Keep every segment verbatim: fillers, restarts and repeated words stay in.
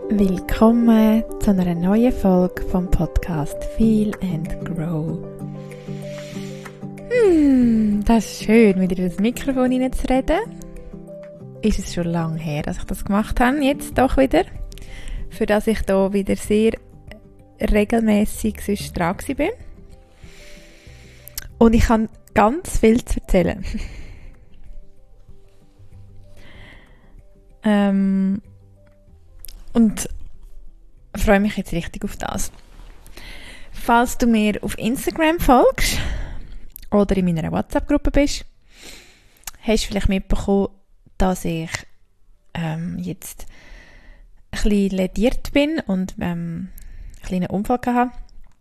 Willkommen zu einer neuen Folge vom Podcast Feel and Grow. Hm, das ist schön, wieder in das Mikrofon hineinzureden. Ist es schon lange her, dass ich das gemacht habe, jetzt doch wieder. Für das ich da wieder sehr regelmäßig sonst dran bin. Und ich habe ganz viel zu erzählen. ähm... Und freue mich jetzt richtig auf das. Falls du mir auf Instagram folgst oder in meiner WhatsApp-Gruppe bist, hast du vielleicht mitbekommen, dass ich ähm, jetzt ein bisschen lädiert bin und ähm, einen kleinen Unfall hatte.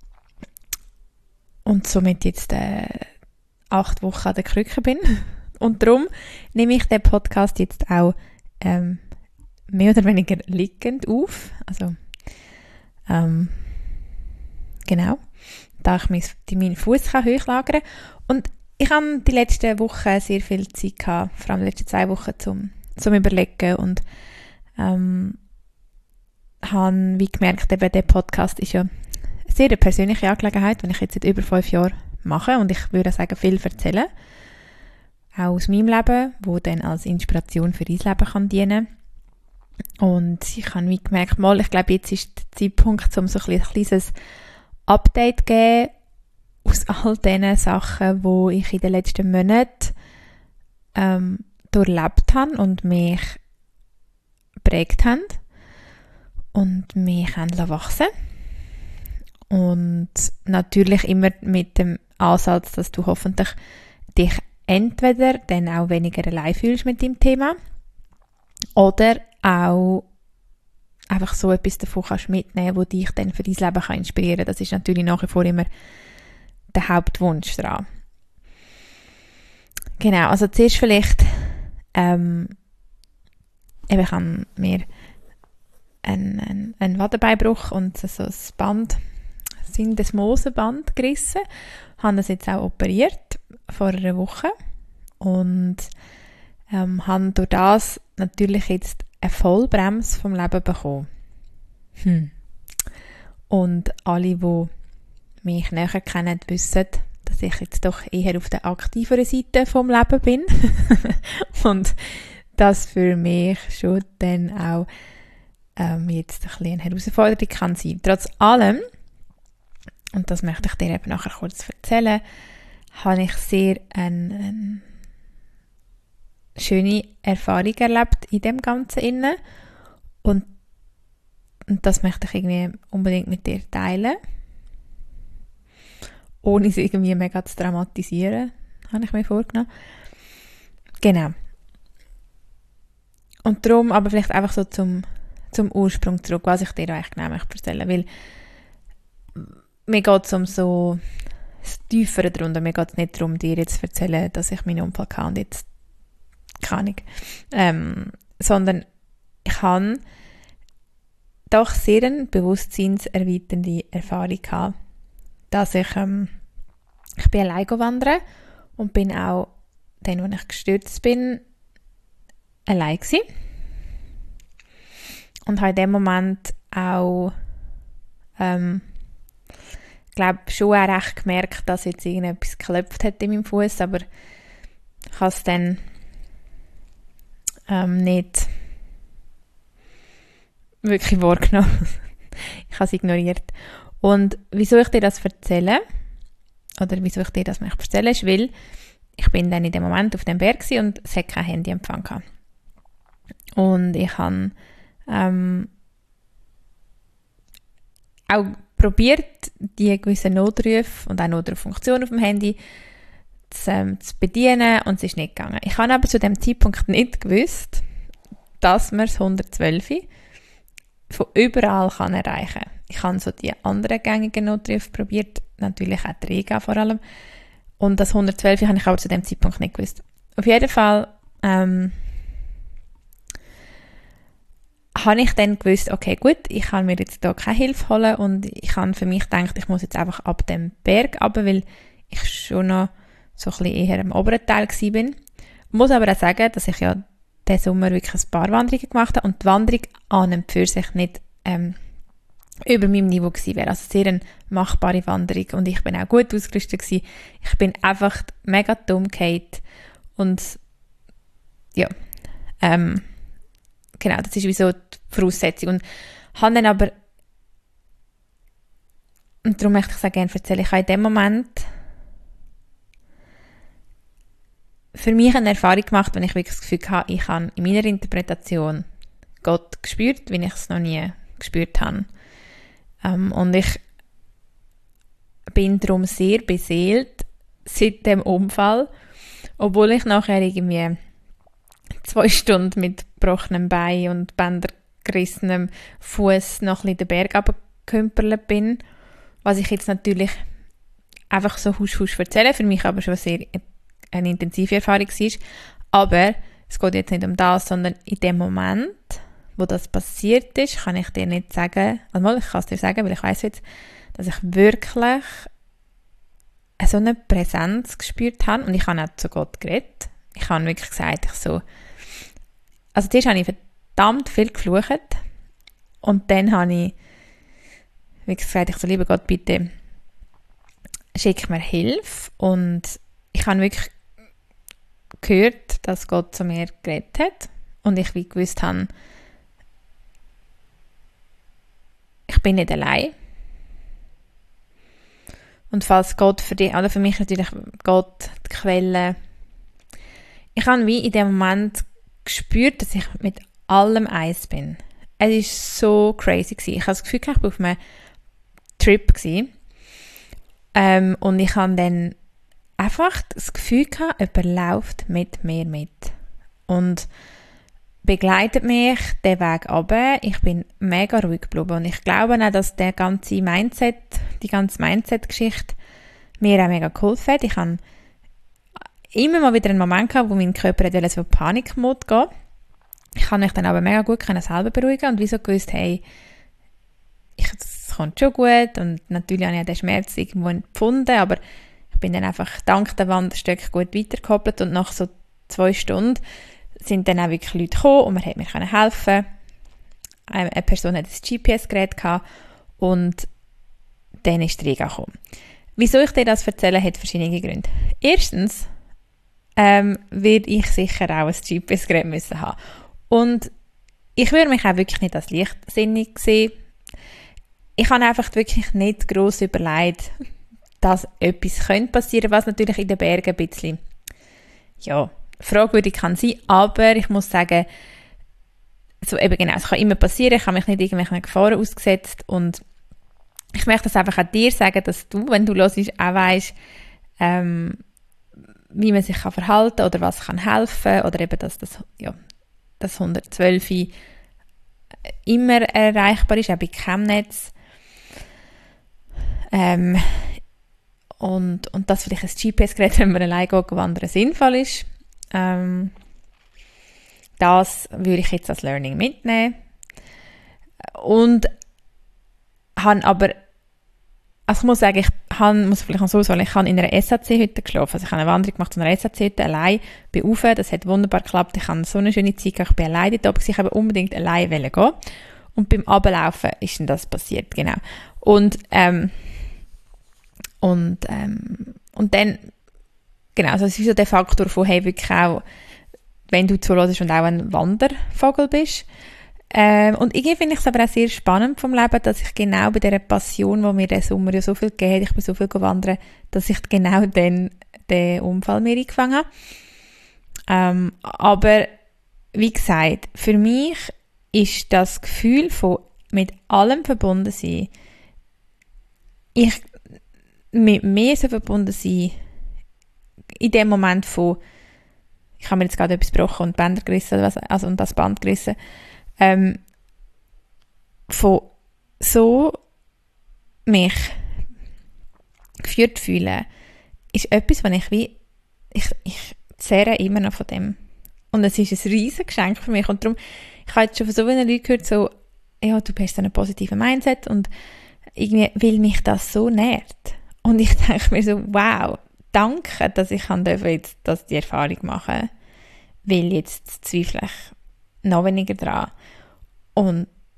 Und somit jetzt äh, acht Wochen an der Krücke bin. Und darum nehme ich den Podcast jetzt auch ähm, mehr oder weniger liegend auf. Also, ähm, genau. Da ich mein, meinen Fuß hochlagern kann. Und ich habe die letzten Wochen sehr viel Zeit gehabt, vor allem die letzten zwei Wochen, zum, zum Überlegen. Und ähm, habe wie gemerkt, eben, der Podcast ist ja eine sehr persönliche Angelegenheit, die ich jetzt seit über fünf Jahren mache. Und ich würde sagen, viel erzählen. Auch aus meinem Leben, wo dann als Inspiration für dein Leben kann dienen kann. Und ich habe wie gemerkt, mal, ich glaube, jetzt ist der Zeitpunkt, um so ein kleines Update zu geben aus all diesen Sachen, die ich in den letzten Monaten ähm, durchlebt habe und mich geprägt haben und mich haben wachsen lassen. Und natürlich immer mit dem Ansatz, dass du hoffentlich dich entweder dann auch weniger allein fühlst mit dem Thema oder auch einfach so etwas davon kannst mitnehmen, das dich dann für dein Leben kann inspirieren kann. Das ist natürlich nach wie vor immer der Hauptwunsch daran. Genau, also zuerst vielleicht ähm, eben ich habe mir einen, einen, einen Wadenbeinbruch und so ein Band, ein Syndesmosenband gerissen. Ich habe das jetzt auch operiert vor einer Woche und ähm, habe durch das natürlich jetzt eine Vollbremse vom Leben bekommen. Hm. Und alle, die mich näher kennen, wissen, dass ich jetzt doch eher auf der aktiveren Seite vom Leben bin. Und das für mich schon dann auch ähm, jetzt ein bisschen eine Herausforderung kann sein. Trotz allem, und das möchte ich dir eben nachher kurz erzählen, habe ich sehr ein, ein schöne Erfahrung erlebt in dem Ganzen inne und, und das möchte ich irgendwie unbedingt mit dir teilen, ohne es irgendwie mega zu dramatisieren, habe ich mir vorgenommen. Genau. Und darum aber vielleicht einfach so zum, zum Ursprung zurück, was ich dir eigentlich genau möchte erzählen, weil mir geht es um so das Tiefere darunter, mir geht es nicht darum, dir jetzt zu erzählen, dass ich meinen Unfall hatte und jetzt keine Ahnung. Ähm, sondern ich habe doch sehr eine bewusstseinserweiternde Erfahrung gehabt, dass ich, ähm, ich bin allein wandern und bin auch, dann, als ich gestürzt bin, allein gewesen. Und habe in dem Moment auch, ähm, ich glaube, schon auch recht gemerkt, dass jetzt irgendetwas geklopft hat in meinem Fuß, aber ich habe es dann Ähm, nicht wirklich wahrgenommen. Ich habe es ignoriert. Und wieso ich dir das erzähle, oder wieso ich dir das möchte erzählen, ist, weil ich bin dann in dem Moment auf dem Berg war und es hat kein Handyempfang gehabt. Und ich habe ähm, auch probiert, die gewissen Notrufe und auch Notruffunktion auf dem Handy zu, ähm, zu bedienen und es ist nicht gegangen. Ich habe aber zu dem Zeitpunkt nicht gewusst, dass man das hundertzwölf von überall kann erreichen kann. Ich habe so die anderen gängigen Notrufe probiert, natürlich auch die Rega vor allem. Und das hundertzwölf habe ich aber zu dem Zeitpunkt nicht gewusst. Auf jeden Fall ähm, habe ich dann gewusst, okay, gut, ich kann mir jetzt hier keine Hilfe holen und ich habe für mich gedacht, ich muss jetzt einfach ab dem Berg runter, weil ich schon noch so ein bisschen eher am oberen Teil war. Ich muss aber auch sagen, dass ich ja diesen Sommer wirklich ein paar Wanderungen gemacht habe und die Wanderung an und für sich nicht ähm, über meinem Niveau gewesen wäre. Also sehr eine machbare Wanderung und ich bin auch gut ausgerüstet gewesen. Ich bin einfach mega dumm gefallen und ja, ähm, genau, das ist wie so die Voraussetzung. Und habe dann aber, und darum möchte ich es auch gerne erzählen, ich habe in dem Moment für mich eine Erfahrung gemacht, wenn ich wirklich das Gefühl hatte, ich habe in meiner Interpretation Gott gespürt, wie ich es noch nie gespürt habe. Ähm, und ich bin darum sehr beseelt seit dem Unfall, obwohl ich nachher irgendwie zwei Stunden mit gebrochenem Bein und bändergerissenem Fuß noch ein bisschen den Berg runtergekümpert bin, was ich jetzt natürlich einfach so husch husch erzähle, für mich aber schon sehr eine intensive Erfahrung war. Aber es geht jetzt nicht um das, sondern in dem Moment, wo das passiert ist, kann ich dir nicht sagen, also ich kann es dir sagen, weil ich weiss jetzt, dass ich wirklich so eine Präsenz gespürt habe und ich habe auch zu Gott geredet. Ich habe wirklich gesagt, ich so, also zuerst habe ich verdammt viel geflucht und dann habe ich wirklich gesagt, ich so, lieber Gott, bitte schick mir Hilfe. Und ich habe wirklich gehört, dass Gott zu mir geredet hat und ich wie gewusst habe, ich bin nicht allein. Und falls Gott für dich, oder für mich natürlich Gott, die Quelle, ich habe wie in dem Moment gespürt, dass ich mit allem eins bin. Es war so crazy gewesen. Ich habe das Gefühl, ich war auf einem Trip gewesen. Ähm, und ich habe dann einfach das Gefühl gehabt, jemand läuft mit mir mit. Und begleitet mich den Weg runter. Ich bin mega ruhig geblieben. Und ich glaube auch, dass der ganze Mindset, die ganze Mindset-Geschichte mir auch mega geholfen hat. Ich habe immer mal wieder einen Moment gehabt, wo mein Körper in so Panikmod gehen. Ich kann mich dann aber mega gut selber beruhigen und wieso gewusst, hey, ich, das kommt schon gut und natürlich habe ich den Schmerz irgendwo empfunden, aber ich bin dann einfach dank der Wanderstöcke gut weitergekoppelt und nach so zwei Stunden sind dann auch wirklich Leute gekommen und man hat mir helfen. Eine Person hat ein G P S-Gerät gehabt und dann ist der Riga gekommen. Wieso ich dir das erzähle, hat verschiedene Gründe. Erstens ähm, werde ich sicher auch ein G P S-Gerät müssen haben. Und ich würde mich auch wirklich nicht als leichtsinnig sehen. Ich habe einfach wirklich nicht gross überlegt, dass etwas könnte passieren, was natürlich in den Bergen ein bisschen, ja, fragwürdig kann sein, aber ich muss sagen, so eben genau, es kann immer passieren, ich habe mich nicht irgendwelchen Gefahren ausgesetzt und ich möchte das einfach an dir sagen, dass du, wenn du hörst, auch weisst, ähm, wie man sich kann verhalten oder was kann helfen oder eben, dass das, ja, das hundertzwölf immer erreichbar ist, auch bei Chemnetz. Ähm, und, und dass vielleicht ein G P S-Gerät, wenn man allein geht, wandern, sinnvoll ist. Ähm, das würde ich jetzt als Learning mitnehmen. Und habe aber, also ich muss sagen, ich habe, muss vielleicht noch so sagen, ich habe in einer S A C-Hütte geschlafen. Also ich habe eine Wanderung gemacht in einer S A C-Hütte, allein, bin rauf, das hat wunderbar geklappt. Ich hatte so eine schöne Zeit, ich bin allein dort oben, ich wollte unbedingt allein gehen. Und beim Runterlaufen ist dann das passiert, genau. Und, ähm, und, ähm, und dann, genau, also es ist so der Faktor von, hey, wirklich auch, wenn du zuhörst und auch ein Wandervogel bist. Ähm, und irgendwie finde ich es aber auch sehr spannend vom Leben, dass ich genau bei dieser Passion, die mir der Sommer ja so viel gegeben hat, ich bin so viel gewandert, dass ich genau dann den Unfall mir eingefangen habe. Ähm, aber wie gesagt, für mich ist das Gefühl von mit allem verbunden sein, ich mit mir so verbunden sein, in dem Moment von, ich habe mir jetzt gerade etwas gebrochen und Bänder gerissen, oder was, also und das Band gerissen, ähm, von so mich geführt fühlen, ist etwas, was ich wie, ich, ich zehre immer noch von dem. Und es ist ein riesiges Geschenk für mich. Und darum, ich habe jetzt schon von so vielen Leuten gehört, so, ja, du hast so einen positiven Mindset und irgendwie, weil mich das so nährt. Und ich denke mir so, wow, danke, dass ich jetzt das die Erfahrung machen darf, weil jetzt zweifle ich noch weniger dran. Und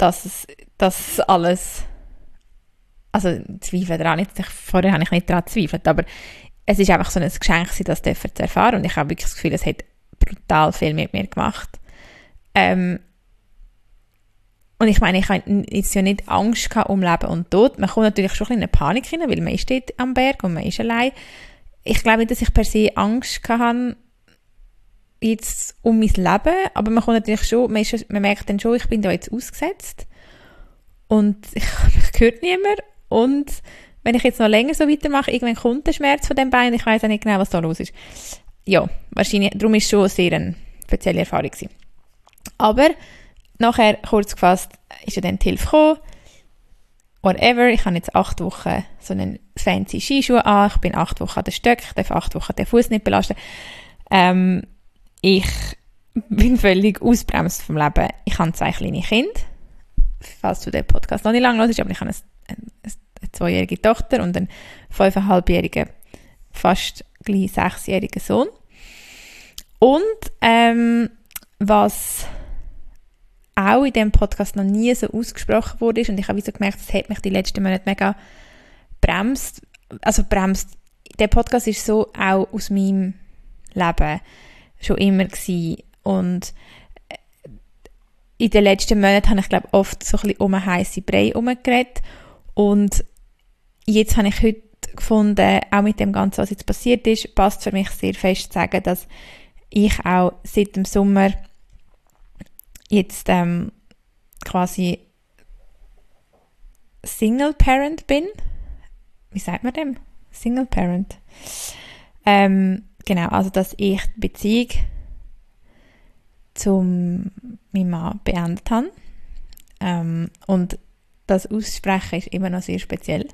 dass es, dass alles, also Zweifel daran, jetzt, vorher habe ich nicht daran gezweifelt, aber es ist einfach so ein Geschenk, das zu erfahren und ich habe wirklich das Gefühl, es hat brutal viel mit mir gemacht. Ähm, und ich meine, ich habe jetzt ja nicht Angst gehabt um Leben und Tod. Man kommt natürlich schon ein bisschen in eine Panik hinein, weil man ist dort am Berg und man ist allein. Ich glaube nicht, dass ich per se Angst hatte jetzt um mein Leben, aber man kommt natürlich schon, man, ist, man merkt dann schon, ich bin da jetzt ausgesetzt und ich, ich höre niemand und wenn ich jetzt noch länger so weitermache, irgendwann kommt der Schmerz von dem Bein, ich weiß auch nicht genau, was da los ist. Ja, wahrscheinlich, darum ist es schon sehr eine spezielle Erfahrung gewesen. Aber nachher, kurz gefasst, ist ja dann die Hilfe gekommen. Whatever, ich habe jetzt acht Wochen so einen fancy Skischuh an, ich bin acht Wochen an den Stöcken, ich darf acht Wochen den Fuß nicht belasten. Ähm, ich bin völlig ausbremst vom Leben. Ich habe zwei kleine Kinder, falls du den Podcast noch nicht lange hörst, aber ich habe eine, eine, eine zweijährige Tochter und einen fünfeinhalbjährigen, fast gleich sechsjährigen Sohn. Und ähm, was auch in diesem Podcast noch nie so ausgesprochen wurde und ich habe so gemerkt, das hat mich die letzten Monate mega bremst. Also bremst. Der Podcast ist so auch aus meinem Leben schon immer gewesen. Und in den letzten Monaten habe ich, glaube ich, oft so ein bisschen um einen heissen Brei herumgeredet. Und jetzt habe ich heute gefunden, auch mit dem Ganzen, was jetzt passiert ist, passt für mich sehr fest zu sagen, dass ich auch seit dem Sommer jetzt ähm, quasi Single Parent bin. Wie sagt man dem? Single Parent. Ähm, genau, also dass ich die Beziehung zu meinem Mann beendet habe. Ähm, und das Aussprechen ist immer noch sehr speziell.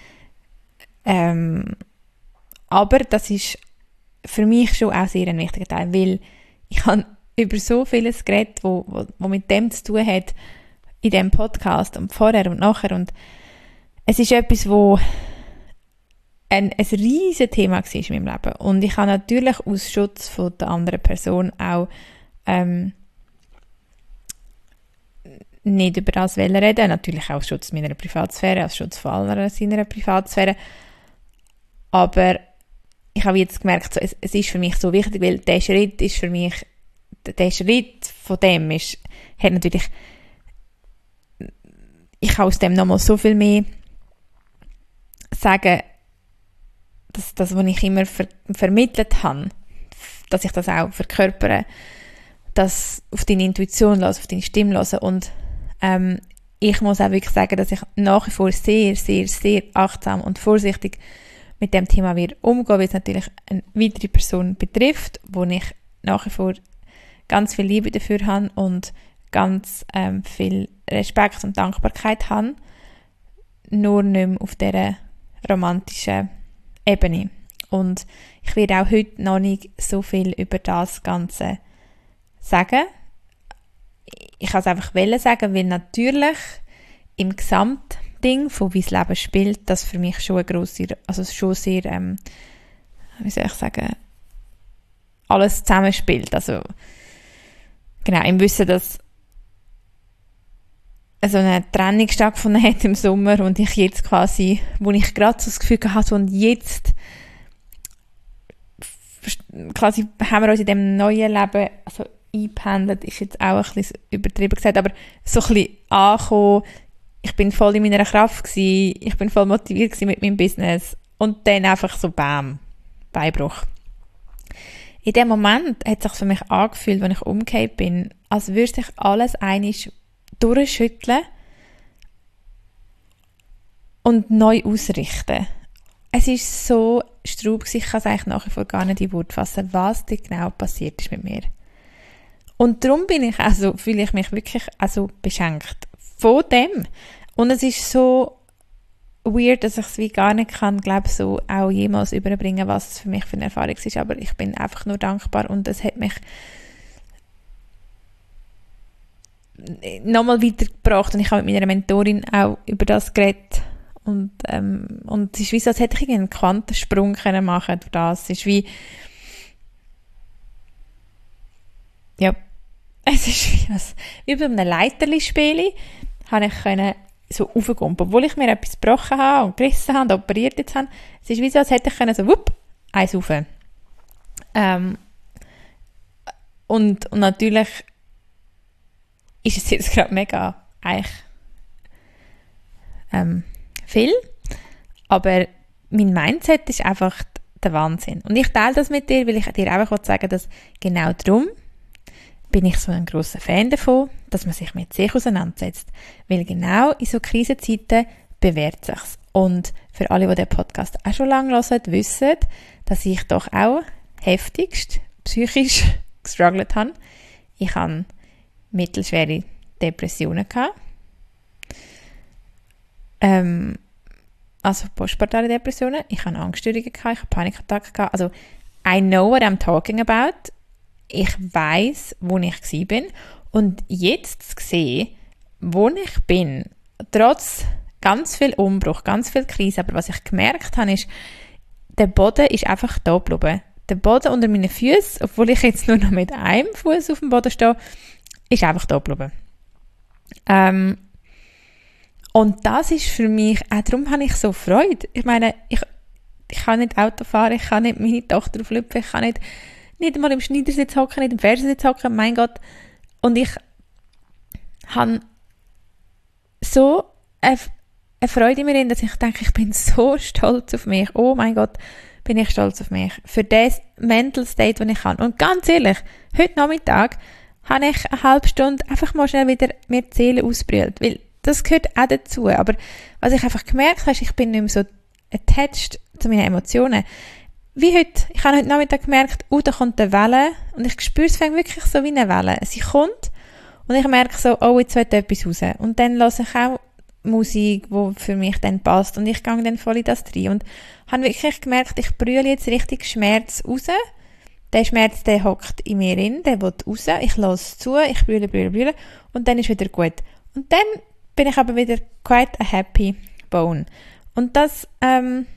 Ähm, aber das ist für mich schon auch sehr ein wichtiger Teil, weil ich habe über so vieles geredet, wo, wo, wo mit dem zu tun hat in diesem Podcast und vorher und nachher. Und es ist etwas, wo ein, ein riesiges Thema war in meinem Leben. Und ich habe natürlich aus Schutz von der anderen Person auch ähm, nicht über das reden, natürlich auch aus Schutz meiner Privatsphäre, aus Schutz von aller seiner Privatsphäre. Aber ich habe jetzt gemerkt, so, es, es ist für mich so wichtig, weil der Schritt ist für mich, der Schritt von dem ist, hat natürlich, ich kann aus dem nochmal so viel mehr sagen, dass das, was ich immer ver- vermittelt habe, dass ich das auch verkörpere, dass auf deine Intuition hören, auf deine Stimme hören und ähm, ich muss auch wirklich sagen, dass ich nach wie vor sehr, sehr, sehr achtsam und vorsichtig mit dem Thema wird umgehen, weil es natürlich eine weitere Person betrifft, wo ich nach wie vor ganz viel Liebe dafür habe und ganz ähm, viel Respekt und Dankbarkeit habe, nur nicht mehr auf dieser romantischen Ebene. Und ich werde auch heute noch nicht so viel über das Ganze sagen. Ich kann es einfach sagen, weil natürlich im Gesamtding von wie das Leben spielt, das für mich schon eine grosse, also schon sehr, ähm, wie soll ich sagen, alles zusammenspielt. Also genau, im Wissen, dass so eine Trennung stattgefunden hat im Sommer und ich jetzt quasi, wo ich gerade so das Gefühl hatte, und jetzt quasi haben wir uns in dem neuen Leben also eingependelt, ist jetzt auch ein bisschen übertrieben gesagt, aber so ein bisschen angekommen, ich bin voll in meiner Kraft gewesen, ich bin voll motiviert gewesen mit meinem Business und dann einfach so bam, Beinbruch. In dem Moment hat es sich für mich angefühlt, als ich umgekehrt bin, als würde sich alles einmal durchschütteln und neu ausrichten. Es ist so straub, ich kann es eigentlich nach wie vor gar nicht in Worte fassen, was da genau passiert ist mit mir. Und darum bin ich also, fühle ich mich wirklich also beschenkt von dem. Und es ist so weird, dass ich es wie gar nicht kann, glaube so auch jemals überbringen, was es für mich für eine Erfahrung ist. Aber ich bin einfach nur dankbar und es hat mich nochmal weitergebracht und ich habe mit meiner Mentorin auch über das geredet und, ähm, und es ist wie so, als hätte ich einen Quantensprung können machen durch das. Es ist wie ja, es ist wie, was, wie bei einem Leiterli-Spiel habe ich können so raufgehen, obwohl ich mir etwas gebrochen habe und gerissen habe und operiert jetzt habe. Es ist wie so, als hätte ich können so, wupp, eins rauf. Ähm, und, und natürlich ist es jetzt gerade mega eigentlich ähm, viel, aber mein Mindset ist einfach der Wahnsinn. Und ich teile das mit dir, weil ich dir einfach sagen, dass genau darum bin ich so ein grosser Fan davon, dass man sich mit sich auseinandersetzt. Weil genau in so Krisenzeiten bewährt sich's. Und für alle, die den Podcast auch schon lange hören, wissen, dass ich doch auch heftigst psychisch gestruggelt habe. Ich hatte mittelschwere Depressionen gehabt. Ähm, also postpartale Depressionen. Ich hatte Angststörungen gehabt, ich hatte Panikattacken gehabt. Also, I know what I'm talking about. Ich weiss, wo ich war. Und jetzt zu sehen, wo ich bin, trotz ganz viel Umbruch, ganz viel Krise, aber was ich gemerkt habe, ist, der Boden ist einfach da geblieben. Der Boden unter meinen Füßen, obwohl ich jetzt nur noch mit einem Fuß auf dem Boden stehe, ist einfach da geblieben. Ähm, und das ist für mich, auch darum habe ich so Freude. Ich meine, ich, ich kann nicht Auto fahren, ich kann nicht meine Tochter auflüpfen, ich kann nicht, nicht mal im Schneidersitz hocken, nicht im Fernsehtsitz hocken, mein Gott. Und ich habe so eine, eine Freude in mir, dass ich denke, ich bin so stolz auf mich. Oh mein Gott, bin ich stolz auf mich. Für das Mental State, den ich habe. Und ganz ehrlich, heute Nachmittag habe ich eine halbe Stunde einfach mal schnell wieder mir die Seele ausbrüllt. Weil das gehört auch dazu. Aber was ich einfach gemerkt habe, ist, ich bin nicht mehr so attached zu meinen Emotionen. Wie heute. Ich habe heute Nachmittag gemerkt, oh, da kommt eine Welle. Und ich spüre, es fängt wirklich so wie eine Welle. Sie kommt und ich merke so, oh, jetzt wird etwas raus. Und dann höre ich auch Musik, die für mich dann passt. Und ich gehe dann voll in das rein. Und habe wirklich gemerkt, ich brülle jetzt richtig Schmerz raus. Der Schmerz, der hockt in mir drin, der will raus. Ich lasse zu, ich brülle, brülle, brülle. Und dann ist wieder gut. Und dann bin ich aber wieder quite a happy bone. Und das ähm,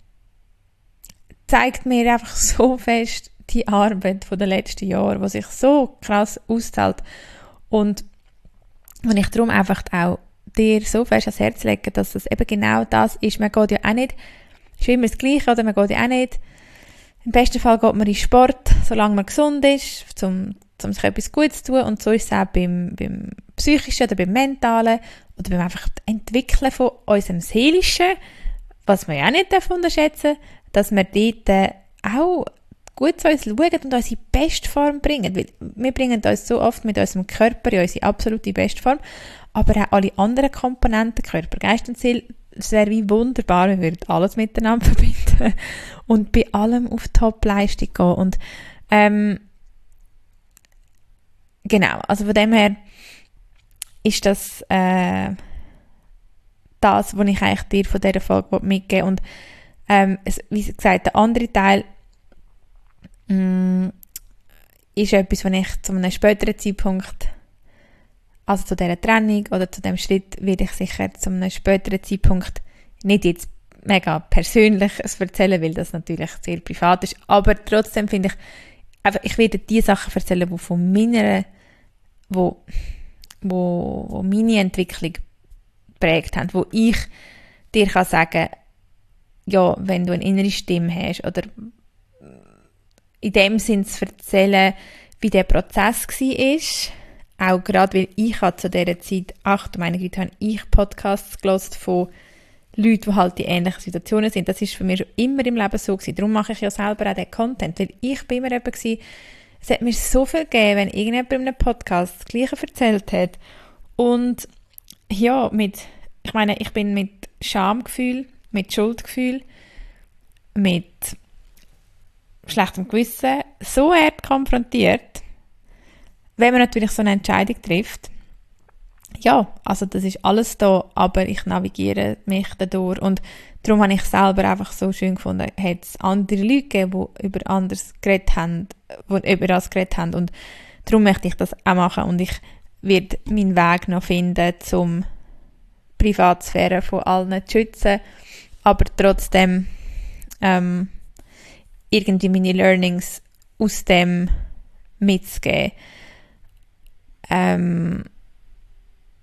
zeigt mir einfach so fest die Arbeit von den letzten Jahren, die sich so krass auszahlt. Und wenn ich darum einfach auch dir so fest ans Herz lege, dass das eben genau das ist. Man geht ja auch nicht, ist immer das Gleiche, oder man geht ja auch nicht, im besten Fall geht man in Sport, solange man gesund ist, um, um sich etwas Gutes zu tun. Und so ist es auch beim, beim Psychischen oder beim Mentalen oder beim einfach Entwickeln von unserem Seelischen, was wir ja auch nicht unterschätzen dürfen, dass wir dort auch gut zu uns schauen und unsere Bestform bringen. Weil wir bringen uns so oft mit unserem Körper in unsere absolute Bestform, aber auch alle anderen Komponenten, Körper, Geist und Seele, es wäre wie wunderbar, wir würden alles miteinander verbinden und bei allem auf Top-Leistung gehen. Und ähm, genau, also von dem her ist das äh, das, was ich eigentlich dir von dieser Folge mitgeben will. Und ähm, es, wie gesagt, der andere Teil mh, ist etwas, was ich zu einem späteren Zeitpunkt, also zu dieser Trennung oder zu dem Schritt, werde ich sicher zu einem späteren Zeitpunkt nicht jetzt mega persönlich erzählen, weil das natürlich sehr privat ist, aber trotzdem finde ich, einfach, ich werde die Sachen erzählen, die von meiner, wo, wo, wo meine Entwicklung geprägt haben, wo ich dir kann sagen, ja, wenn du eine innere Stimme hast oder in dem Sinn zu erzählen, wie der Prozess war. Auch gerade, weil ich zu dieser Zeit, ach du meine Güte, habe ich Podcasts gehört von Leuten, die halt in ähnlichen Situationen sind. Das ist für mich schon immer im Leben so gewesen. Darum mache ich ja selber auch den Content, weil ich bin immer jemand gewesen, es hat mir so viel gegeben, wenn irgendjemand in einem Podcast das Gleiche erzählt hat. Und ja, mit, ich meine, ich bin mit Schamgefühl, mit Schuldgefühl, mit schlechtem Gewissen so hart konfrontiert, wenn man natürlich so eine Entscheidung trifft. Ja, also das ist alles da, aber ich navigiere mich dadurch und darum habe ich selber einfach so schön gefunden, hat es andere Leute gegeben, die über anderes geredet haben, die über das geredet haben und darum möchte ich das auch machen und ich werde meinen Weg noch finden, um Privatsphäre von allen zu schützen, aber trotzdem ähm, irgendwie meine Learnings aus dem mitzugeben. Ähm,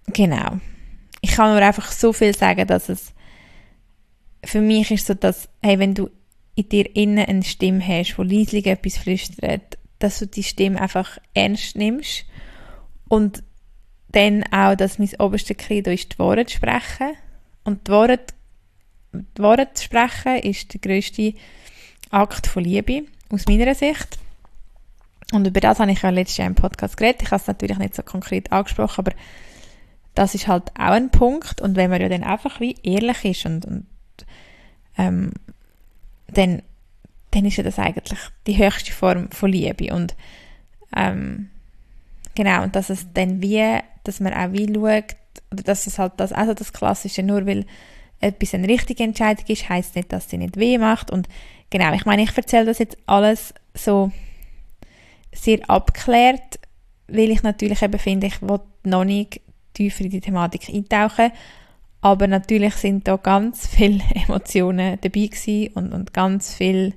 genau. Ich kann nur einfach so viel sagen, dass es für mich ist so, dass, hey, wenn du in dir innen eine Stimme hast, die leislich etwas flüstert, dass du die Stimme einfach ernst nimmst und dann auch, dass mein oberstes Credo ist, die Worte zu sprechen. Und die Worte, die Worte zu sprechen ist der grösste Akt von Liebe, aus meiner Sicht. Und über das habe ich ja letztes Jahr im Podcast geredet. Ich habe es natürlich nicht so konkret angesprochen, aber das ist halt auch ein Punkt. Und wenn man ja dann einfach wie ehrlich ist und, und ähm, dann, dann ist ja das eigentlich die höchste Form von Liebe. Und ähm, genau, und dass es dann wie, dass man auch wie schaut, oder dass es halt das, also das Klassische, nur weil etwas eine richtige Entscheidung ist, heisst nicht, dass sie nicht weh macht. Und genau, ich meine, ich erzähle das jetzt alles so sehr abgeklärt, weil ich natürlich eben finde, ich will noch nicht tiefer in die Thematik eintauchen, aber natürlich sind da ganz viele Emotionen dabei gewesen und, und ganz viel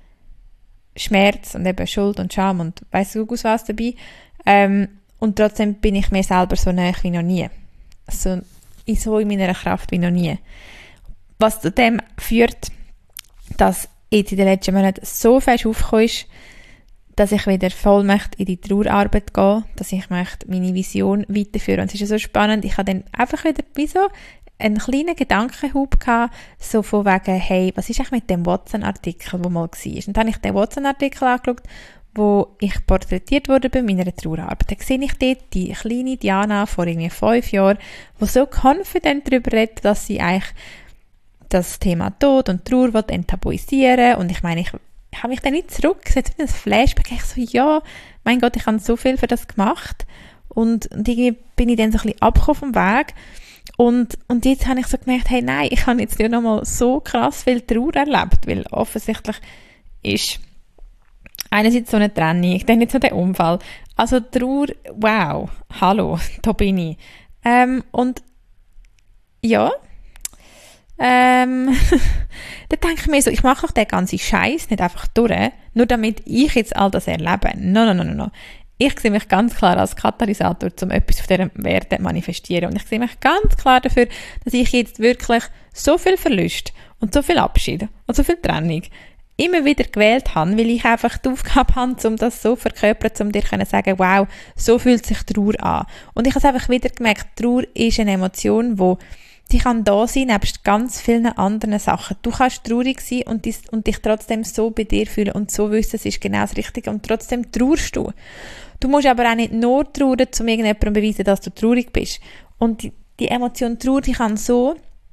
Schmerz und eben Schuld und Scham und weiss du aus was dabei. Ähm, und trotzdem bin ich mir selber so nahe wie noch nie. So, so in meiner Kraft wie noch nie. Was zu dem führt, dass jetzt in den letzten Monaten so fest aufgekommen ist, dass ich wieder voll möchte in die Trauerarbeit gehen, dass ich möchte meine Vision weiterführen. Und es ist ja so spannend, ich habe dann einfach wieder wie so einen kleinen Gedankenhub gehabt, so von wegen, hey, was ist eigentlich mit dem Watson-Artikel, der mal war? Und dann habe ich den Watson-Artikel angeschaut, wo ich porträtiert wurde bei meiner Trauerarbeit. Da sehe ich dort die kleine Diana vor irgendwie fünf Jahren, die so confident darüber redet, dass sie eigentlich das Thema Tod und Trauer enttabuisieren will. Und ich meine, ich Ich habe mich dann nicht zurückgesetzt wie ein Flashback. Ich so, ja, mein Gott, ich habe so viel für das gemacht. Und, und irgendwie bin ich dann so ein bisschen abgekommen vom Weg. Und, und jetzt habe ich so gemerkt, hey, nein, ich habe jetzt ja nochmal so krass viel Trauer erlebt, weil offensichtlich ist einerseits so eine Trennung, dann jetzt so der Unfall. Also Trauer, wow, hallo, da bin ich. Ähm, und ja, Ähm, dann denke ich mir so, ich mache doch den ganzen Scheiß nicht einfach durch, nur damit ich jetzt all das erlebe. No, no, no, no, no. Ich sehe mich ganz klar als Katalysator, um etwas von diesen Werten zu manifestieren. Und ich sehe mich ganz klar dafür, dass ich jetzt wirklich so viel Verlust und so viel Abschied und so viel Trennung immer wieder gewählt habe, weil ich einfach die Aufgabe habe, um das so zu verkörpern, um dir zu sagen, wow, so fühlt sich Trauer an. Und ich habe es einfach wieder gemerkt, Trauer ist eine Emotion, die die kann da sein, nebst ganz vielen anderen Sachen. Du kannst traurig sein und, dies, und dich trotzdem so bei dir fühlen und so wissen, es ist genau das Richtige und trotzdem trauerst du. Du musst aber auch nicht nur trauern, um irgendjemandem zu beweisen, dass du traurig bist. Und die, die Emotion Trauer, die kann so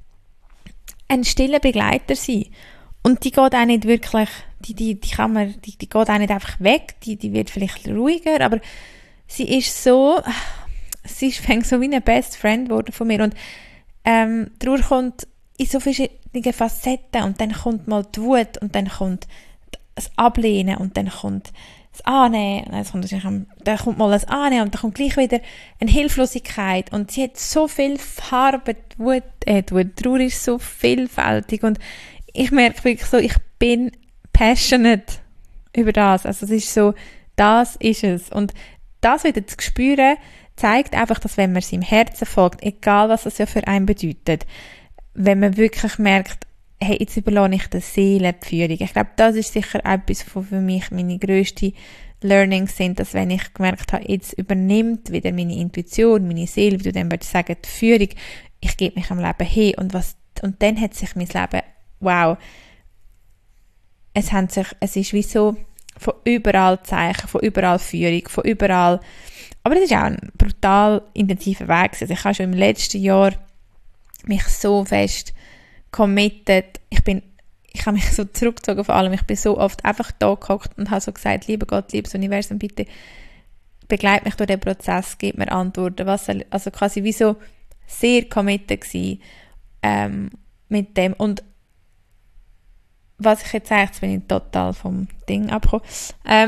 ein stiller Begleiter sein. Und die geht auch nicht wirklich, die, die, die kann man, die, die geht auch nicht einfach weg, die, die wird vielleicht ruhiger, aber sie ist so, sie ist fängt so wie eine Best Friend geworden von mir. Und Ähm, Trauer kommt in so verschiedenen Facetten und dann kommt mal die Wut und dann kommt das Ablehnen und dann kommt das Annehmen, dann kommt, dann kommt mal das Annehmen und dann kommt gleich wieder eine Hilflosigkeit und sie hat so viele Farben, die Wut, äh, die Wut, die Trauer ist so vielfältig und ich merke wirklich so, ich bin passionate über das, also es ist so, das ist es und das wieder zu spüren, zeigt einfach, dass wenn man seinem Herzen folgt, egal was das ja für einen bedeutet, wenn man wirklich merkt, hey, jetzt überlasse ich der Seele die Führung. Ich glaube, das ist sicher etwas, was für mich meine grössten Learnings sind, dass wenn ich gemerkt habe, jetzt übernimmt wieder meine Intuition, meine Seele, wie du dann würdest sagen, die Führung, ich gebe mich am Leben hin und was, und dann hat sich mein Leben, wow, es hat sich, es ist wie so von überall Zeichen, von überall Führung, von überall. Aber es ist auch ein brutal intensiver Weg. Also ich habe schon im letzten Jahr mich so fest committed. Ich bin, ich habe mich so zurückgezogen vor allem. Ich bin so oft einfach da gehockt und habe so gesagt, lieber Gott, liebes Universum, bitte begleite mich durch den Prozess, gib mir Antworten. Was, also quasi wie so sehr committed gewesen, ähm, mit dem. Und was ich jetzt sage, jetzt bin ich total vom Ding abgekommen. Ähm,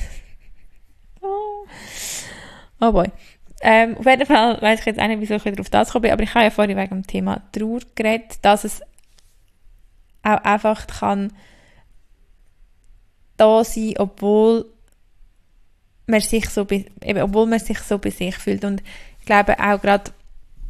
oh. Oh boy. Ähm, auf jeden Fall weiss ich jetzt auch nicht, wieso ich wieder auf das gekommen bin, aber ich habe ja vorhin wegen dem Thema Trauer geredet, dass es auch einfach kann da sein, obwohl man sich so, be- eben, obwohl man sich so bei sich fühlt. Und ich glaube auch gerade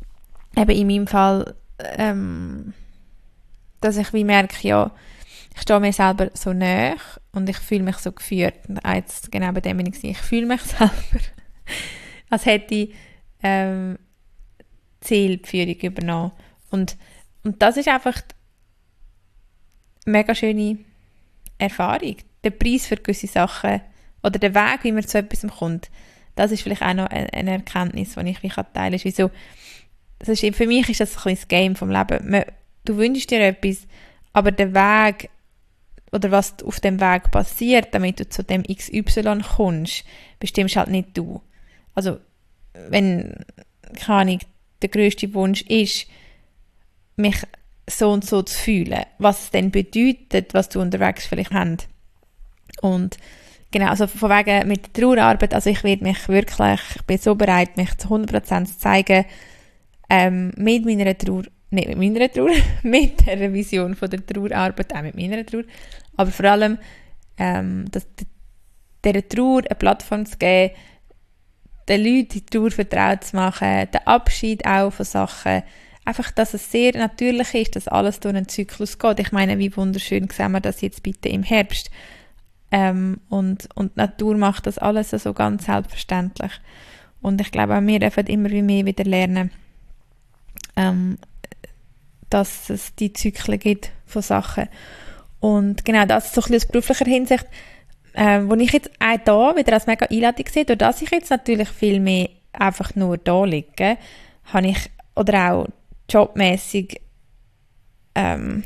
eben in meinem Fall, ähm, dass ich wie merke, ja, ich stehe mir selber so nahe und ich fühle mich so geführt. Und jetzt genau bei dem bin ich, ich fühle mich selber, als hätte ich ähm, Zielführung übernommen. Und, und das ist einfach eine mega schöne Erfahrung. Der Preis für gewisse Sachen oder der Weg, wie man zu etwas kommt, das ist vielleicht auch noch eine Erkenntnis, die ich wie teilen kann. Ist wieso, das ist, für mich ist das ein bisschen das Game vom Leben. Man, du wünschst dir etwas, aber der Weg oder was auf dem Weg passiert, damit du zu dem X Y kommst, bestimmst halt nicht du. Also, wenn, keine Ahnung, der grösste Wunsch ist, mich so und so zu fühlen, was es denn bedeutet, was du unterwegs vielleicht hast. Und genau, also von wegen mit der Trauerarbeit, also ich werde mich wirklich, ich bin so bereit, mich zu hundert Prozent zu zeigen, ähm, mit meiner Trauer, nicht mit meiner Trauer, mit der Vision von der Trauerarbeit, auch mit meiner Trauer, aber vor allem, ähm, das, dieser Trauer eine Plattform zu geben, den Leuten die Trauer vertraut zu machen, den Abschied auch von Sachen, einfach, dass es sehr natürlich ist, dass alles durch einen Zyklus geht. Ich meine, wie wunderschön sehen wir das jetzt bitte im Herbst. Ähm, und, und die Natur macht das alles so ganz selbstverständlich. Und ich glaube, auch wir dürfen immer wie mehr wieder lernen, ähm, dass es die Zyklen gibt von Sachen. Und genau, das ist so ein bisschen aus beruflicher Hinsicht, äh, wo ich jetzt auch da wieder als mega Einladung sehe, durch dass ich jetzt natürlich viel mehr einfach nur da liege, habe ich, oder auch jobmäßig, ähm,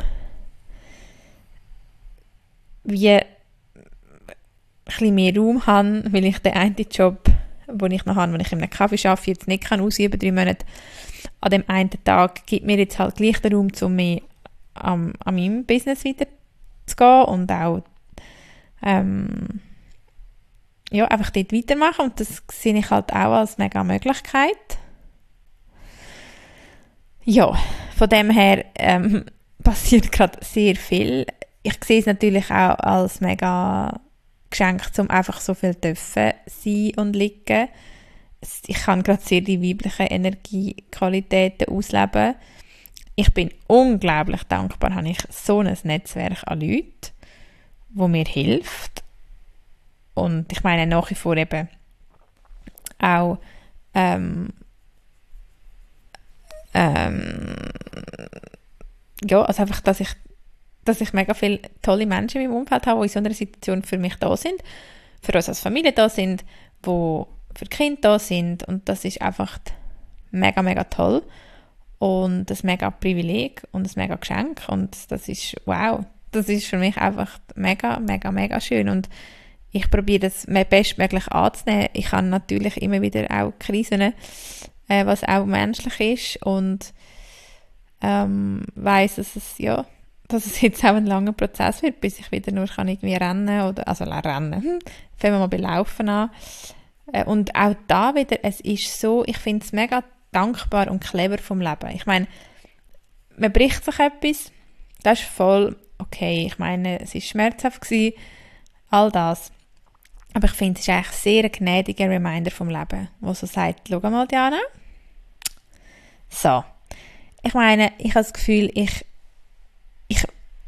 wie ein bisschen mehr Raum habe, weil ich den einen Job, den ich noch habe, wenn ich in einem Kaffee arbeite, jetzt nicht kann ausüben, drei Monate, an dem einen Tag gibt mir jetzt halt gleich den Raum, um mich an, an meinem Business weiterzugehen und auch ähm, ja, einfach dort weitermachen. Und das sehe ich halt auch als mega Möglichkeit. Ja, von dem her ähm, passiert gerade sehr viel. Ich sehe es natürlich auch als mega Geschenk, um einfach so viel dürfen sein und liegen. Ich kann gerade sehr die weiblichen Energiequalitäten ausleben. Ich bin unglaublich dankbar, habe ich so ein Netzwerk an Leuten, wo mir hilft. Und ich meine nach wie vor eben auch ähm, ähm, ja, also einfach, dass ich, dass ich mega viele tolle Menschen in meinem Umfeld habe, die in so einer Situation für mich da sind, für uns als Familie da sind, die für die Kinder da sind, und das ist einfach mega, mega toll und ein mega Privileg und ein mega Geschenk, und das ist, wow, das ist für mich einfach mega, mega, mega schön, und ich probiere das bestmöglich anzunehmen. Ich habe natürlich immer wieder auch Krisen, äh, was auch menschlich ist, und ähm, weiss, dass es, ja, dass es jetzt auch ein langer Prozess wird, bis ich wieder nur kann irgendwie rennen oder, also rennen, hm, fangen wir mal bei Laufen an. Äh, und auch da wieder, es ist so, ich finde es mega dankbar und clever vom Leben. Ich meine, man bricht sich etwas, das ist voll okay. Ich meine, es war schmerzhaft gewesen, all das. Aber ich finde, es ist eigentlich sehr ein gnädiger Reminder vom Leben, wo so sagt, schau mal, Diana. So. Ich meine, ich habe das Gefühl, ich ich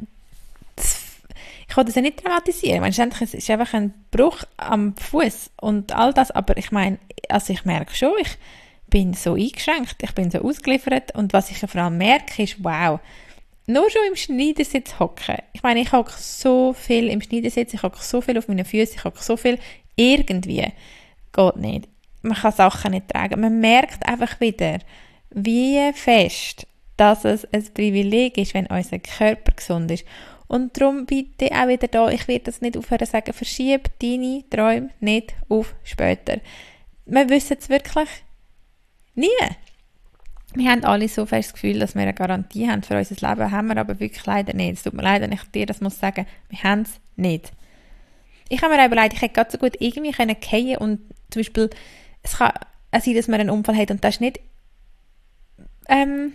ich will das ja nicht dramatisieren. Ich meine, schlussendlich, es ist einfach ein Bruch am Fuß und all das, aber ich meine, also ich merke schon, ich bin so eingeschränkt, ich bin so ausgeliefert, und was ich vor allem merke, ist, wow, nur schon im Schneidersitz hocken. Ich meine, ich hocke so viel im Schneidersitz, ich hocke so viel auf meinen Füßen, ich hocke so viel, irgendwie geht nicht. Man kann Sachen nicht tragen. Man merkt einfach wieder, wie fest, dass es ein Privileg ist, wenn unser Körper gesund ist. Und darum bitte auch wieder da, ich werde das nicht aufhören zu sagen, verschiebe deine Träume nicht auf später. Wir wissen es wirklich nie. Wir haben alle so fest das Gefühl, dass wir eine Garantie haben für unser Leben, haben wir aber wirklich leider nicht. Es tut mir leid, wenn ich dir das muss sagen, wir haben es nicht. Ich habe mir auch überlegt, ich hätte gerade so gut irgendwie fallen können, und zum Beispiel, es kann sein, dass man einen Unfall hat und das ist nicht ähm,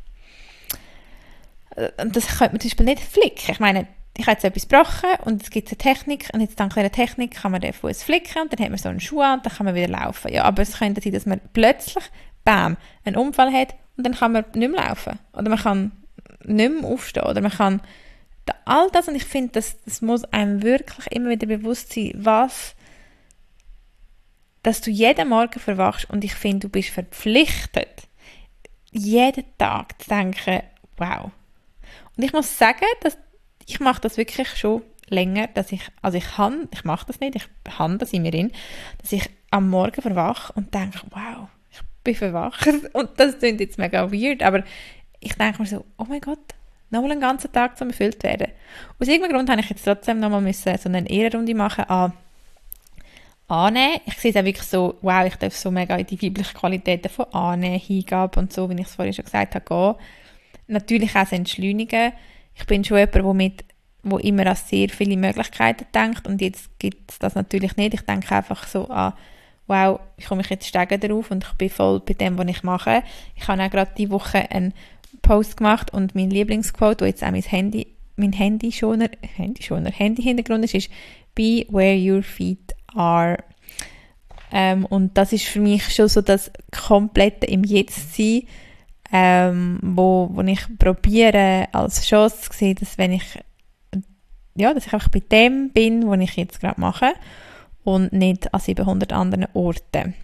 das könnte man zum Beispiel nicht flicken. Ich meine, ich habe jetzt etwas gebrochen und es gibt eine Technik, und jetzt dank dieser Technik kann man den Fuß flicken und dann hat man so einen Schuh an und dann kann man wieder laufen. Ja, aber es könnte sein, dass man plötzlich, bam, einen Unfall hat und dann kann man nicht mehr laufen. Oder man kann nicht mehr aufstehen. Oder man kann all das, und ich finde, das, das muss einem wirklich immer wieder bewusst sein, was, dass du jeden Morgen verwachst, und ich finde, du bist verpflichtet, jeden Tag zu denken, wow. Und ich muss sagen, dass ich mache das wirklich schon länger, dass ich, also ich kann, ich mache das nicht, ich habe das in mir drin, dass ich am Morgen verwache und denke, wow, ich bin verwacht. Und das klingt jetzt mega weird, aber ich denke mir so, oh mein Gott, nochmal einen ganzen Tag zum erfüllt werden. Aus irgendeinem Grund habe ich jetzt trotzdem nochmal müssen so eine Ehrenrunde machen an Annehmen. Ich sehe es auch wirklich so, wow, ich darf so mega in die weiblichen Qualitäten von Annehmen, Hingabe und so, wie ich es vorhin schon gesagt habe, gehen. Natürlich auch das Entschleunigen. Ich bin schon jemand, der mit wo immer an sehr viele Möglichkeiten denkt, und jetzt gibt es das natürlich nicht. Ich denke einfach so an, wow, ich komme mich jetzt steigen darauf und ich bin voll bei dem, was ich mache. Ich habe auch gerade diese Woche einen Post gemacht, und mein Lieblingsquote, wo jetzt auch mein Handy, mein Handyschoner, Handyschoner, Handy-Hintergrund ist, ist «Be where your feet are». Ähm, und das ist für mich schon so das komplette im Jetzt sein, ähm, wo, wo ich probiere als Chance zu sehen, dass wenn ich ja, dass ich einfach bei dem bin, was ich jetzt gerade mache, und nicht an siebenhundert anderen Orten.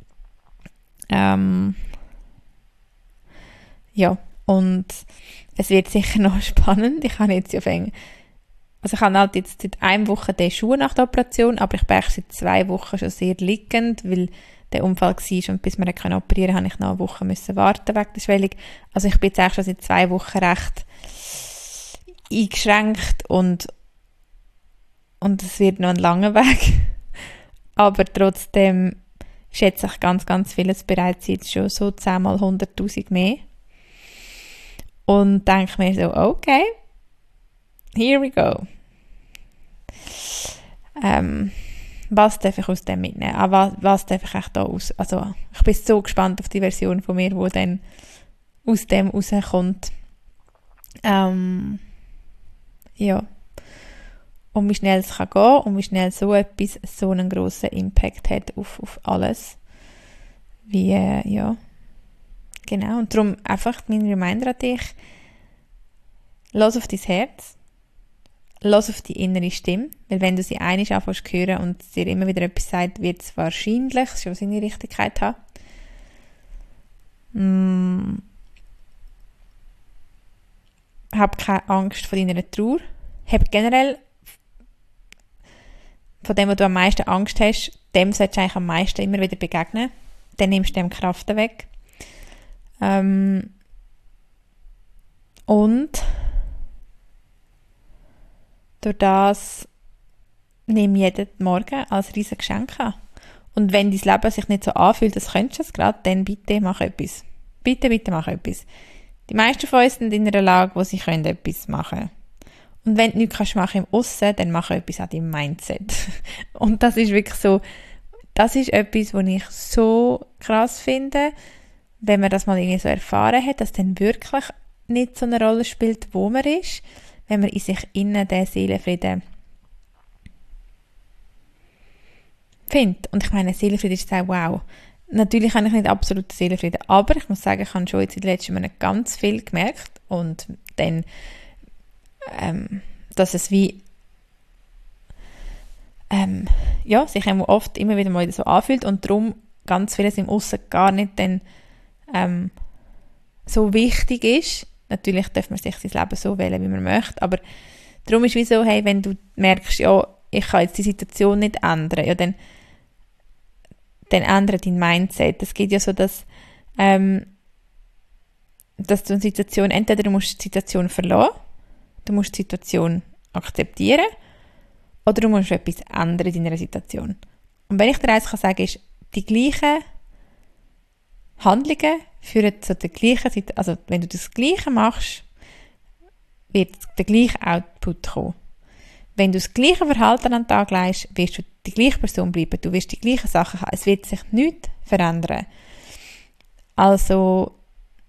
Ähm, ja, und es wird sicher noch spannend. Ich habe jetzt ja fäng, also ich habe halt jetzt seit einer Woche die Schuhe nach der Operation, aber ich bin seit zwei Wochen schon sehr liegend, weil der Unfall war, und bis wir operieren konnten, habe ich noch eine Woche müssen warten wegen der Schwellung. Also ich bin jetzt eigentlich schon seit zwei Wochen recht eingeschränkt, und und es wird noch ein langer Weg. Aber trotzdem schätze ich ganz, ganz vieles bereits jetzt schon so zehnmal hunderttausend mehr. Und denke mir so, okay, here we go. Ähm, was darf ich aus dem mitnehmen? Ah, was, was darf ich echt da aus? Also, ich bin so gespannt auf die Version von mir, die dann aus dem rauskommt. Ähm, ja. Und wie schnell es kann gehen und wie schnell so etwas so einen grossen Impact hat auf, auf alles. Wie, äh, ja. Genau. Und darum einfach mein Reminder an dich: Lass auf dein Herz. Lass auf die innere Stimme. Weil wenn du sie einmal anfängst zu hören und dir immer wieder etwas sagt, wird es wahrscheinlich schon seine Richtigkeit haben. Mm. Hab keine Angst vor deiner Trauer. Hab generell von dem, was du am meisten Angst hast, dem solltest du eigentlich am meisten immer wieder begegnen. Dann nimmst du dem Kraft weg. Ähm, und durch das nimm jeden Morgen als riesiges Geschenk an. Und wenn dein Leben sich nicht so anfühlt, als könntest du es gerade, dann bitte mach etwas. Bitte, bitte mach etwas. Die meisten von uns sind in einer Lage, wo sie können etwas machen können. Und wenn du nichts machen im Aussen, dann mach etwas an deinem Mindset. Und das ist wirklich so, das ist etwas, was ich so krass finde, wenn man das mal irgendwie so erfahren hat, dass dann wirklich nicht so eine Rolle spielt, wo man ist, wenn man in sich innen den Seelenfrieden findet. Und ich meine, Seelenfrieden ist so, wow. Natürlich habe ich nicht absoluten Seelenfrieden, aber ich muss sagen, ich habe schon jetzt in den letzten Monaten ganz viel gemerkt, und dann Ähm, dass es wie ähm, ja, sich oft immer wieder mal so anfühlt und darum ganz vieles im Aussen gar nicht dann ähm, so wichtig ist. Natürlich darf man sich sein Leben so wählen, wie man möchte, aber darum ist wie so, hey, wenn du merkst, ja, ich kann jetzt die Situation nicht ändern, ja, dann, dann ändere dein Mindset. Es geht ja so, dass ähm, dass du eine Situation, entweder du musst die Situation verlassen, du musst die Situation akzeptieren, oder du musst etwas ändern in deiner Situation. Und wenn ich dir eins kann sagen, ist, die gleichen Handlungen führen zu der gleichen Situation. Also wenn du das Gleiche machst, wird der gleiche Output kommen. Wenn du das gleiche Verhalten an den Tag legst, wirst du die gleiche Person bleiben. Du wirst die gleichen Sachen haben. Es wird sich nichts verändern. Also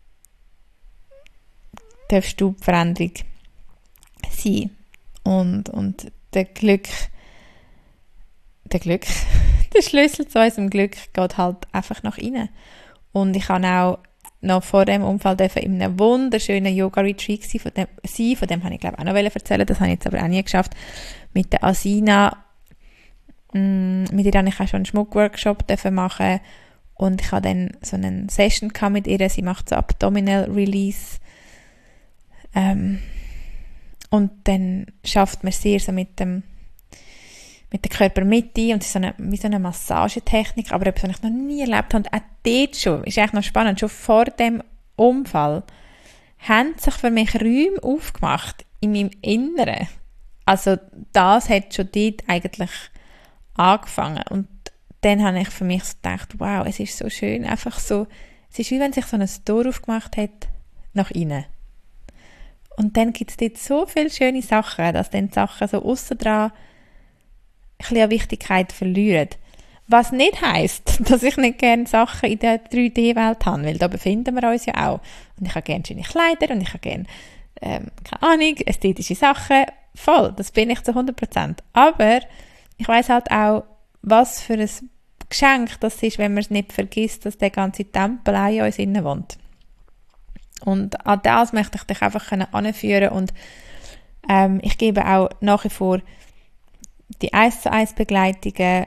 darfst du die Veränderung sein. Und, und der Glück, der Glück, der Schlüssel zu unserem Glück geht halt einfach nach innen. Und ich habe auch noch vor dem Unfall dürfen in einem wunderschönen Yoga-Retreat sein, von dem, sein, von dem habe ich glaube ich auch noch erzählen, das habe ich jetzt aber auch nie geschafft, mit der Asina. Mm, mit ihr habe ich auch schon einen Schmuckworkshop dürfen machen und ich habe dann so eine Session mit ihr, sie macht so Abdominal Release ähm, und dann schafft man sehr so mit dem mit der Körpermitte und es ist so eine, wie so eine Massagetechnik, aber etwas, was ich noch nie erlebt habe. Und auch dort schon, ist eigentlich noch spannend, schon vor dem Unfall haben sich für mich Räume aufgemacht in meinem Inneren. Also das hat schon dort eigentlich angefangen. Und dann habe ich für mich so gedacht, wow, es ist so schön, einfach so, es ist wie wenn sich so ein Tor aufgemacht hat nach innen. Und dann gibt es dort so viele schöne Sachen, dass dann die Sachen so aussen dran ein bisschen an Wichtigkeit verlieren. Was nicht heisst, dass ich nicht gerne Sachen in der drei D Welt habe, weil da befinden wir uns ja auch. Und ich habe gerne schöne Kleider und ich habe gerne, ähm, keine Ahnung, ästhetische Sachen. Voll, das bin ich zu hundert Prozent. Aber ich weiss halt auch, was für ein Geschenk das ist, wenn man es nicht vergisst, dass der ganze Tempel auch in uns innen wohnt. Und an das möchte ich dich einfach anführen und ähm, ich gebe auch nach wie vor die eins zu eins Begleitungen,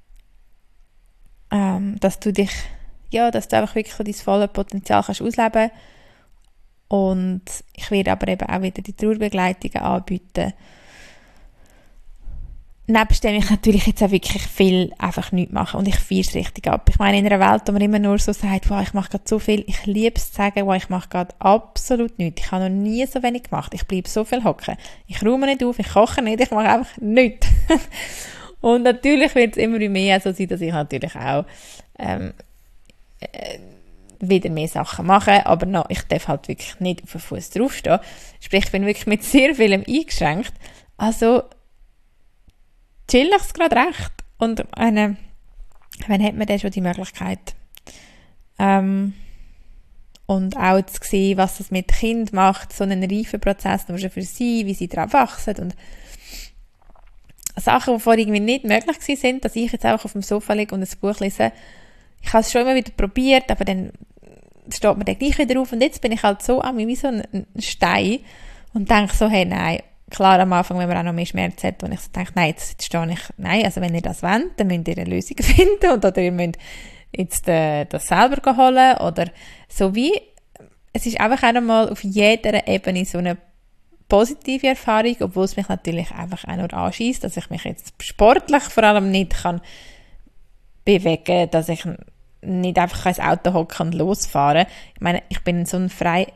ähm, dass du dich, ja, dass du einfach wirklich so dein volles Potenzial kannst ausleben. Und ich werde aber eben auch wieder die Trauerbegleitungen anbieten. Nebst dem ich natürlich jetzt auch wirklich viel einfach nichts mache und ich feiere es richtig ab. Ich meine, in einer Welt, wo man immer nur so sagt, wow, ich mache gerade so viel, ich liebe es zu sagen, wow, ich mache gerade absolut nichts. Ich habe noch nie so wenig gemacht. Ich bleibe so viel hocken. Ich räume nicht auf, ich koche nicht, ich mache einfach nichts. Und natürlich wird es immer mehr so sein, dass ich natürlich auch ähm, äh, wieder mehr Sachen mache, aber noch, ich darf halt wirklich nicht auf den Fuß draufstehen. Sprich, ich bin wirklich mit sehr vielem eingeschränkt. Also chill ich es gerade recht. Und eine, wann hat man dann schon die Möglichkeit? Ähm, und auch zu sehen, was das mit Kind macht, so einen Reifenprozess nur schon für sie, wie sie daran wachsen und Sachen, die vorher irgendwie nicht möglich waren, dass ich jetzt einfach auf dem Sofa liege und ein Buch lese. Ich habe es schon immer wieder probiert, aber dann steht man dann gleich wieder auf und jetzt bin ich halt so wie so ein Stein und denke so, hey, nein, klar am Anfang, wenn man auch noch mehr Schmerz hat, und ich so denke, nein, jetzt, jetzt stehe ich, nein, also wenn ihr das wollt, dann müsst ihr eine Lösung finden und, oder ihr müsst jetzt äh, das selber holen oder so wie, es ist einfach auch einmal auf jeder Ebene so eine positive Erfahrung, obwohl es mich natürlich einfach auch nur anschießt, dass ich mich jetzt sportlich vor allem nicht kann bewegen, dass ich nicht einfach ins Auto hocken und losfahren. Ich meine, ich bin so ein frei,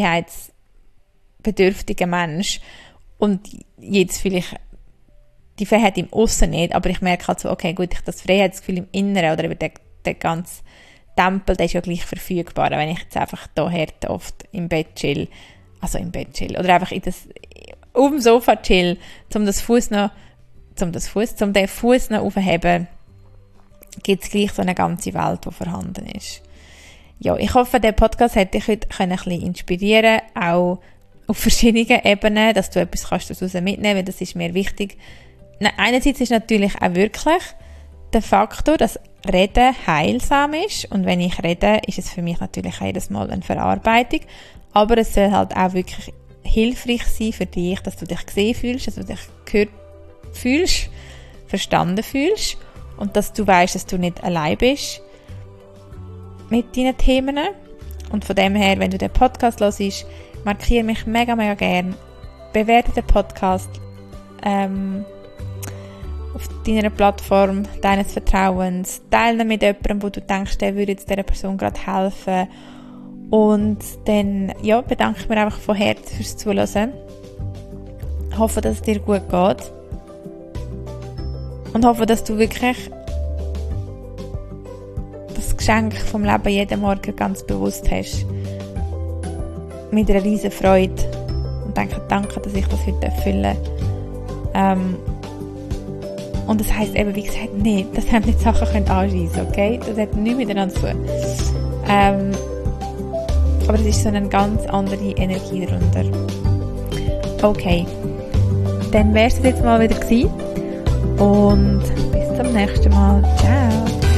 freiheitsbedürftiger Mensch und jetzt vielleicht die Freiheit im Aussen nicht, aber ich merke halt so, okay, gut, ich das Freiheitsgefühl im Inneren oder über den, den ganzen Tempel, der ist ja gleich verfügbar, wenn ich jetzt einfach hier oft im Bett chill, also im Bett chill oder einfach in das, auf dem Sofa chill, um das Fuß noch, um das Fuß, um den Fuß noch aufzuheben, gibt es gleich so eine ganze Welt, die vorhanden ist. Ja, ich hoffe, der Podcast hat dich heute ein bisschen inspirieren, auch auf verschiedenen Ebenen, dass du etwas kannst daraus mitnehmen, weil das ist mir wichtig. Einerseits ist natürlich auch wirklich der Faktor, dass Reden heilsam ist und wenn ich rede, ist es für mich natürlich jedes Mal eine Verarbeitung, aber es soll halt auch wirklich hilfreich sein für dich, dass du dich gesehen fühlst, dass du dich gehört fühlst, verstanden fühlst und dass du weißt, dass du nicht allein bist mit deinen Themen. Und von dem her, wenn du den Podcast hörst, markiere mich mega, mega gern. Bewerte den Podcast ähm, auf deiner Plattform deines Vertrauens. Teile ihn mit jemandem, wo du denkst, der würde jetzt dieser Person gerade helfen. Und dann ja, bedanke ich mich einfach von Herzen fürs Zuhören. Ich hoffe, dass es dir gut geht. Und hoffe, dass du wirklich das Geschenk vom Leben jeden Morgen ganz bewusst hast. Mit einer riesen Freude. Und denke, danke, dass ich das heute erfülle. Ähm, und das heisst eben, wie gesagt, nicht, dass haben nicht Sachen können anschiessen, okay? Das hat nichts miteinander zu tun. Ähm, aber es ist so eine ganz andere Energie darunter. Okay. Dann wär's es jetzt mal wieder gewesen. Und bis zum nächsten Mal. Ciao.